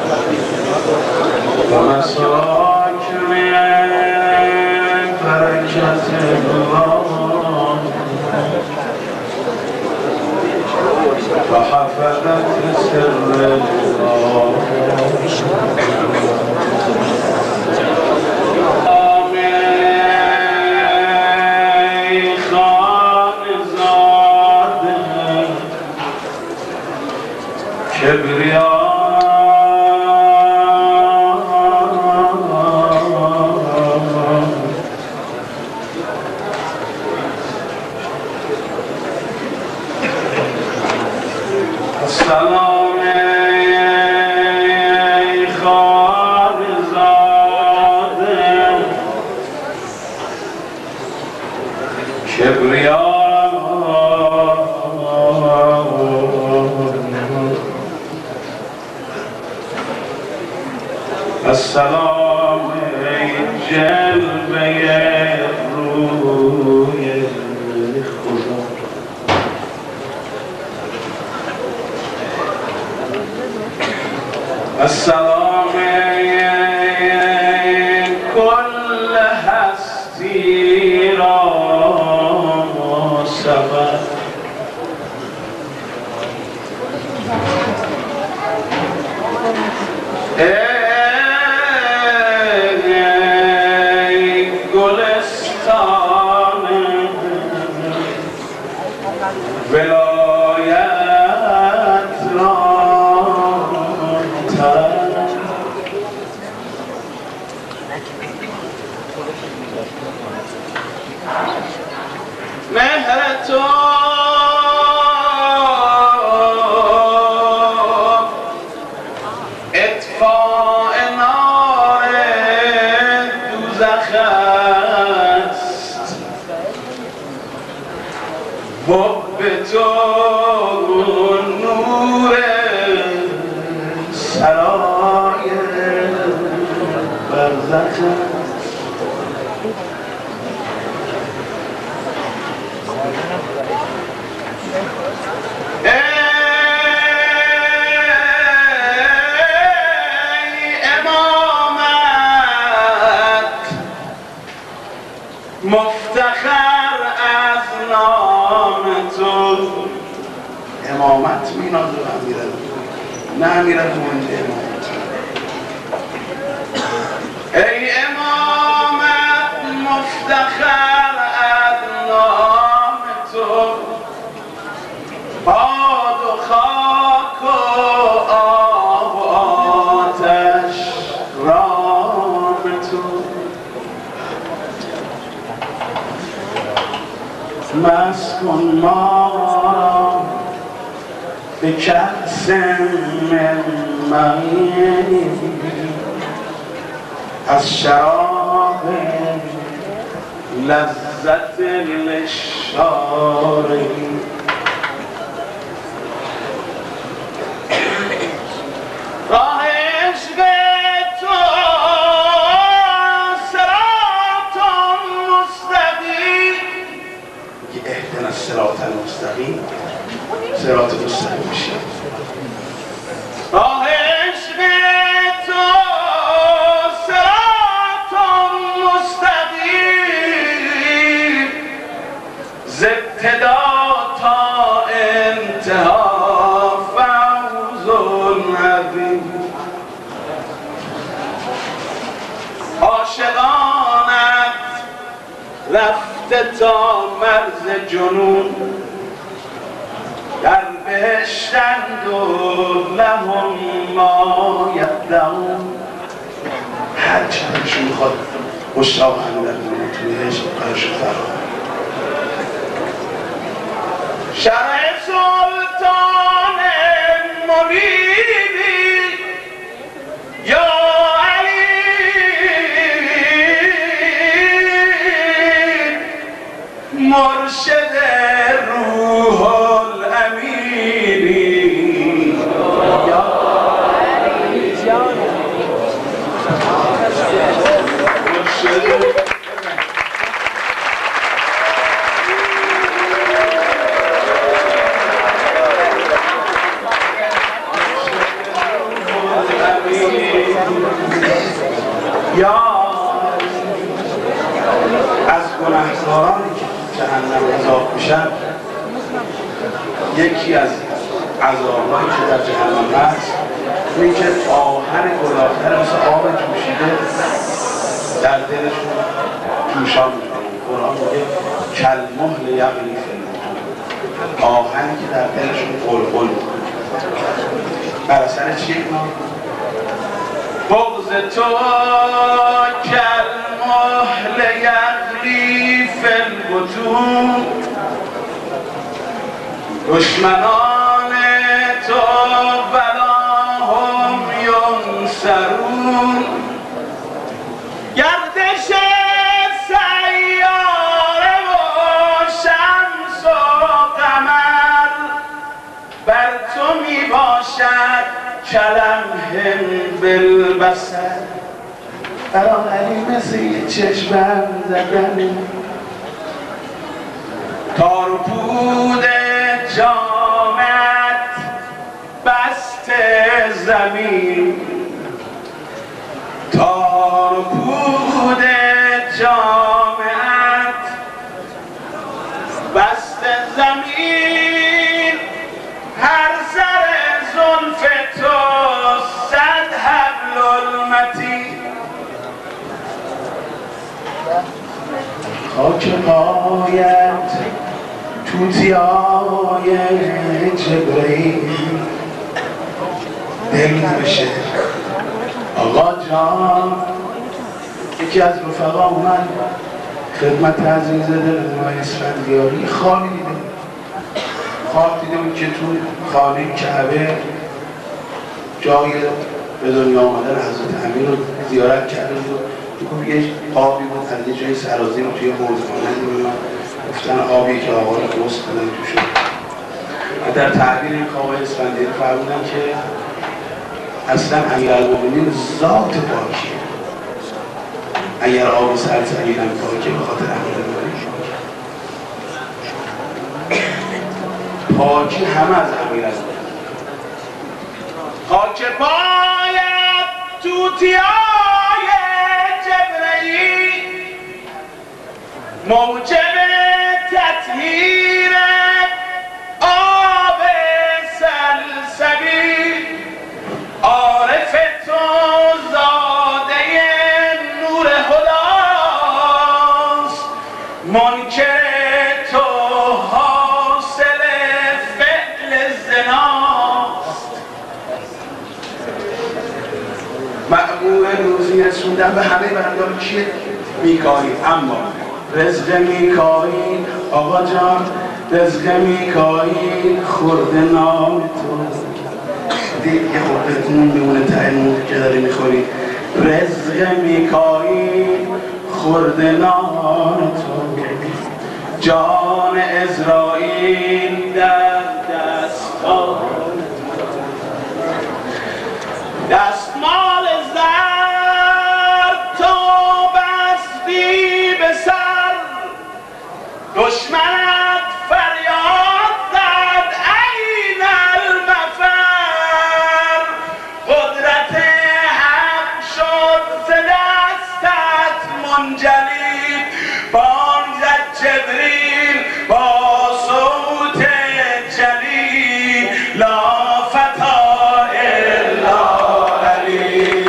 ومساكن بركة الله وحفظت سر الله سلام ای خانزاده کبریا السلام ای جلوه روی خدا السلام کل هستی را سبب ای گلستان ولایت را مهر تو اطفاء نار دوزخ است حب تو نور سرای برزخ مفتخر از نام تو امامت میناد رو امیرد نه امیرد مونده امامت ای امامت مفتخر از نام تو باد و خاک و آب و آتش رام تو مسکن ما را به کأس من معین از شراب لذت للشاربین راه عشق تو صراط مستقیم اهدنا الصراط المستقیم صراط مستقیم میشه راه عشق تو صراط مستقیم ز ابتدا تا انتها فوز عظیم عاشقانت رفته تا مرز جنون در بهشتند و لهم ما یدعون هر چندشون میخواد مشتاق امیرالمومنین توی عشق قرارش فرار شرع سلطان مبینی یا علی مرشد روح الامینی یا علی مرشد یا از گناهکارانی که جهنم عذاب میشن، یکی از عذابهایی که در جهنم هست اینه که آهن گل‌آخر مثل آب جوشیده در دلشون جوشان میکنه. قرآن میگه کالمهل یغلی فی البطون، آهنی که در دلشون قلقل میکنه. بر اثر چیه اینا؟ بغض تو کالمهل یغلی فی البطون، دشمنان تو ولا هم ینصرون. گردش سیاره و شمس و قمر بر تو می باشد کلمح بالبصر. بنابراین مثل یه چشمم زدن تار و پود جامت بست زمین، تار و پود جامت بست زمین، هر سر زلف تو صد حبل المتین. خاک پایت توتیای جبرئیل دل بشه. آقا جان یکی از رفقا اومد خدمت عزیز دل ما اسفندیاری، خوابی دیده، خواب دیده بود که تو خانه کعبه جای به دنیا آمدن حضرت امیر رو زیارت کرده بود. یه آبی بود از یه جای سرازیر رو توی حوضخانه دیدن، گفتن آبی که آقا رو غسل دادن توش. و در تعبیر این آقای اسفندیاری فرمودن که اصلا امیرالمومنین ذات پاکیه. اگر آب سلسبیل هم پاکه به خاطر امیرالمومنین پاکی همه از امیرالمومنین. خاک پایت توتیای جبرئیل موجب تطهیر آب سلسبیل. عارف تو زاده نور هداست، منکر تو حاصل فعل زناست. مأمور روزی رسوندن به همه بندان چیه؟ میکائیل. اما رزق میکائیل آقا جان، رزق میکائیل خورده نام تو. دید یه خورده نون میمونه ته نون که داری میخوری. رزق میکائیل خورده نام تو، جان عزرائیل در دستان، دستمال زر تو بستی به سر. دشمنت فریاد زد این المفر، قدرت حق شد ز دستت منجلی. بانگ زد جبریل با صوت جلیل، لا فتا الا علی.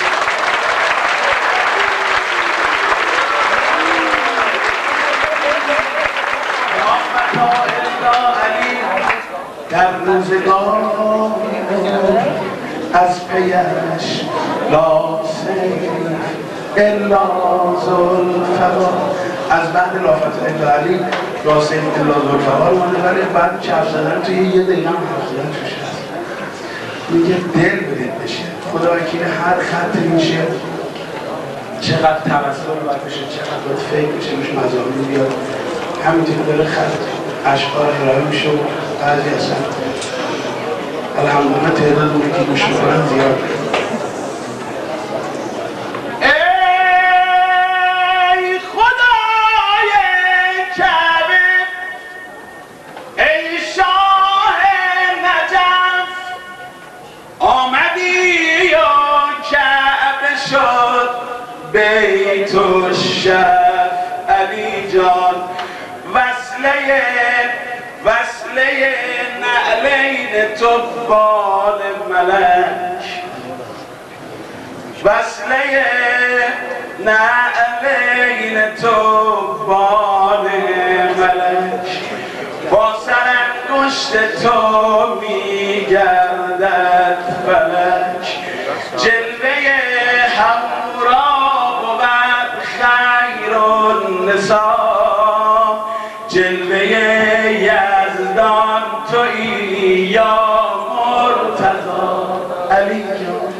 در روزگار از پیش لا سیف الا ذوالفقار، از بعد لا فتح الا علی لا سیف الا ذوالفقار اومده، ولی بعد چپ زدن توی یه دقیقه هم حرف زدن توش هست. میگه دل بدید بشه. خدا وکیل هر خط میشه چقدر توسل باید بشه، چقدر باید فکر بشه، روش مضامین بیاد. همینطور داره خط اشعار ارائه میشه و بعضی اصلا الحمدلله تعداد اونی که گوش میکنن زیاد. ای خدای کعبه، ای شاه نجف، آمدی یا کعبه شد تو شف علی جان وصله نعلین تو بال ملک وصله نعلین تو بال ملک با سرانگشت تو میگردد فلک جلوه حمورا بود خیر النساء جلوه یزدان تویی یا مرتضی علی جان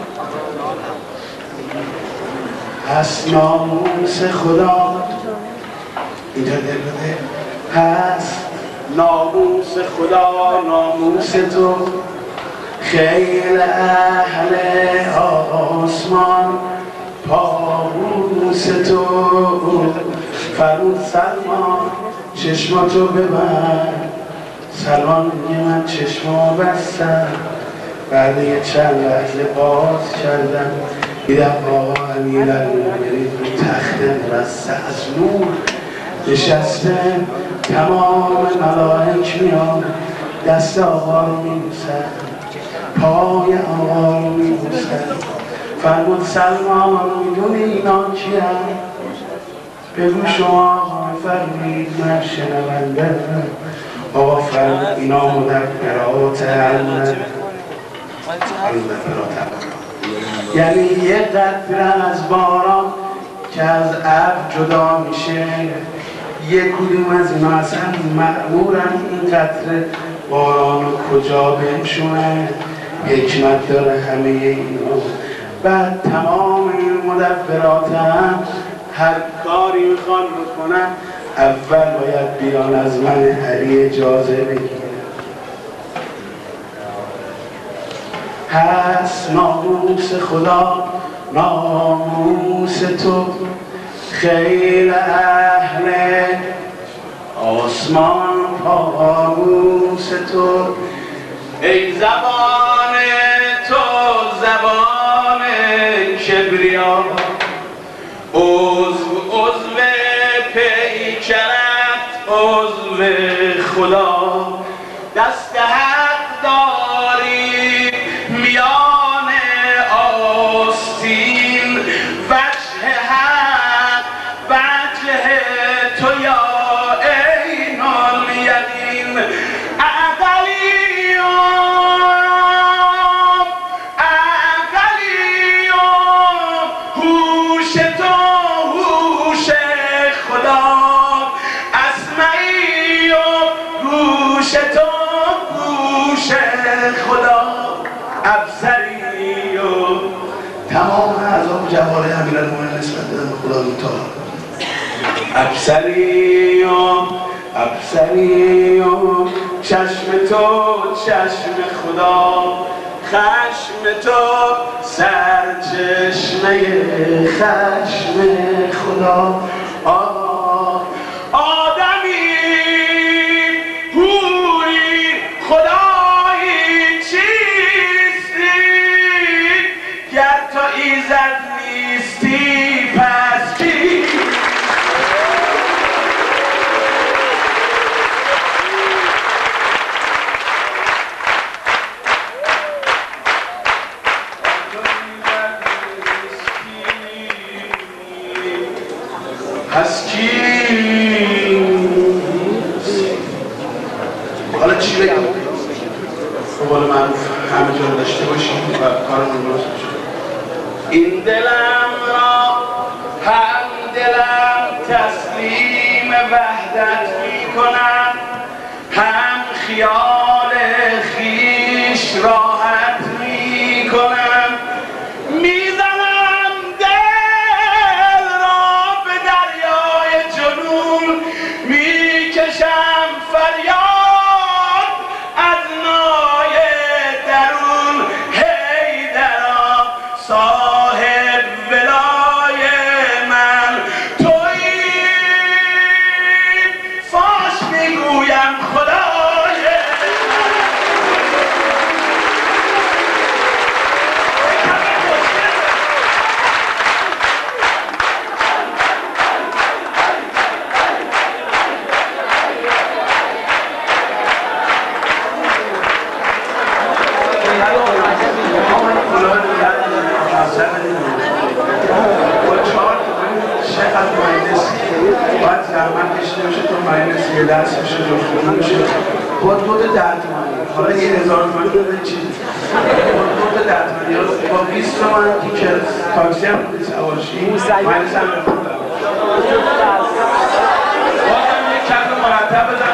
هست ناموس خدا اینجا دل بده هست ناموس خدا ناموس تو خیل اهل آسمان پاموس تو فرمود سلمان چشماتو ببند سلمان میگه من چشمو بستم بعد یه چند لحظه باز کردم دیدم آقا امیرالمومنین تخت مرصع از نور نشسته تمام ملائک میان دست آقا رو میبوسن پای آقا رو میبوسن فرمود سلمان میدونی اینا کیم؟ بگو شما فرمید من شنونده آقا فرمود اینا مدبرات علم یعنی یه قطره از باران که از ابر جدا میشه یک کدوم از اینا اصلا مأمورن این قطره باران کجا بنشونه حکمت داره همه اینا بعد تمام این مدبرات هم هر کاری میخوان بکنن اول باید بیان از من علی اجازه بگیرن هست ناموس خدا ناموس تو خیل اهل آسمان پاموس تو ای زبان تو زبان کبریا عضو پیکرت عضو خدا دست حق داری میان آستین وجه حق وجه تو یا عین الیقین عقلیون هوش تو هوش خدا اسمعی هوش تو هوش خدا ابصری تمام اعضا و جوارح امیرالمومنین نسبت به خدا متعال ابصری چشم تو چشم خدا خشم تو سرچشمه خشم خدا آدمی حوری خدایی چیستی گر تو ایزد نیستی پس کی پس کی حالا چی بگم؟ قول معروف همه جا داشته باشیم و کارمون درست بشه این دلم را هم دلم تسلیم وحدت می کنم هم خیال خیش راحت می کنم میزنم دل را به دریای جنون میکشم فریاد از نای درون حیدرا صاحب ولای من تویی فاش میگویم خدای من با 2 تا 10 تومانی، حالا یه 1000 تومانی بده چیزی با 2 تا 10 تومانی با 20 تومن تیکت تاکسی هم بودی سوارشی مایلس هم بخونم بازم یک کف مرتب بزن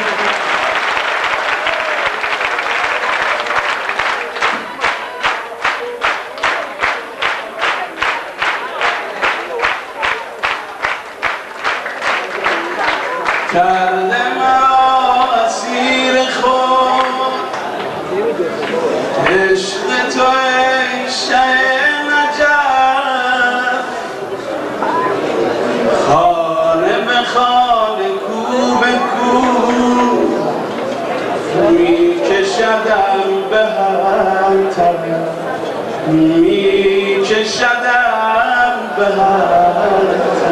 کرده مرا اسیر خود عشق تو ای شه نجف خانه به خانه کو به کو میکشدم به هر طرف میکشدم به هر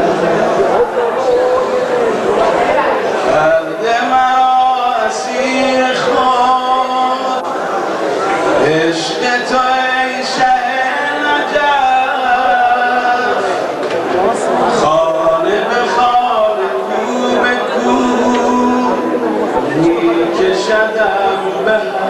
کرده مرا اسیر خود عشق تو ای شه نجف خانه به خانه کو به کو میکشدم به